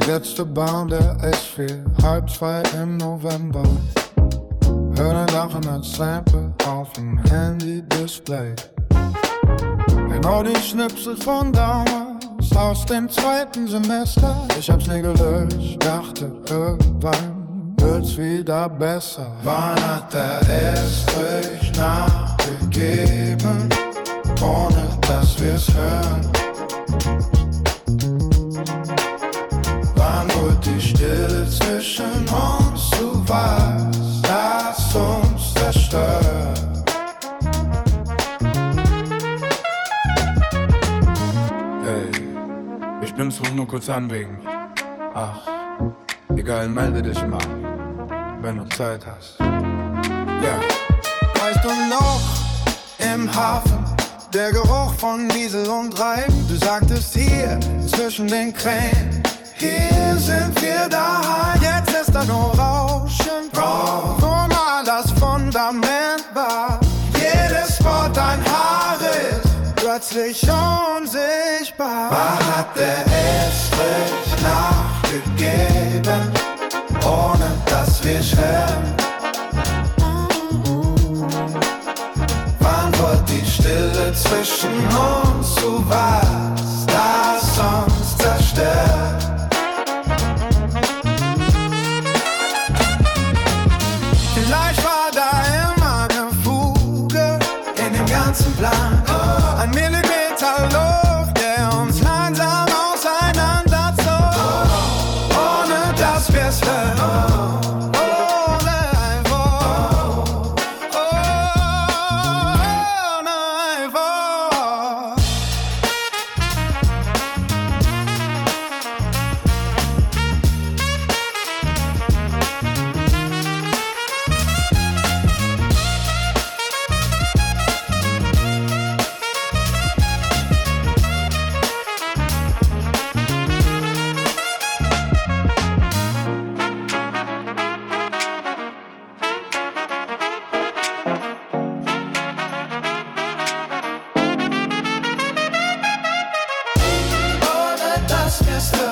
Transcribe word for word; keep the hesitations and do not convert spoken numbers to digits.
letzte Bahn der S vier, halb zwei im November. Hör dein Lachen als Sample auf dem Handy-Display. Genau die Schnipsel von damals, aus dem zweiten Semester. Ich hab's nie gelöscht, dachte irgendwann wird's wieder besser. Wann hat der Estrich nachgegeben, ohne dass wir's hören? Wann wurde die Stille zwischen uns zu was, das uns zerstört? Hey, ich bin's, ruf nur kurz anwegen. Ach, egal, melde dich mal, wenn du Zeit hast. Ja, weißt du noch, im Hafen, der Geruch von Diesel und Reiben. Du sagtest hier, zwischen den Kränen, hier sind wir daheim. Jetzt ist da nur Rauschen, wo mal das Fundament war. Jedes Wort ein Haar ist plötzlich unsichtbar. Wann hat der Estrich nachgegeben, ohne dass wir's hören? Wann wurde die Stille zwischen uns zu was, das uns zerstört? Vielleicht war da immer eine Fuge in dem ganzen Plan. Ein Millimeter Luft, der uns langsam auseinanderzog, ohne dass wir's hören. Ohne ein Wort, ohne ein Wort. Ohne dass wir's hören.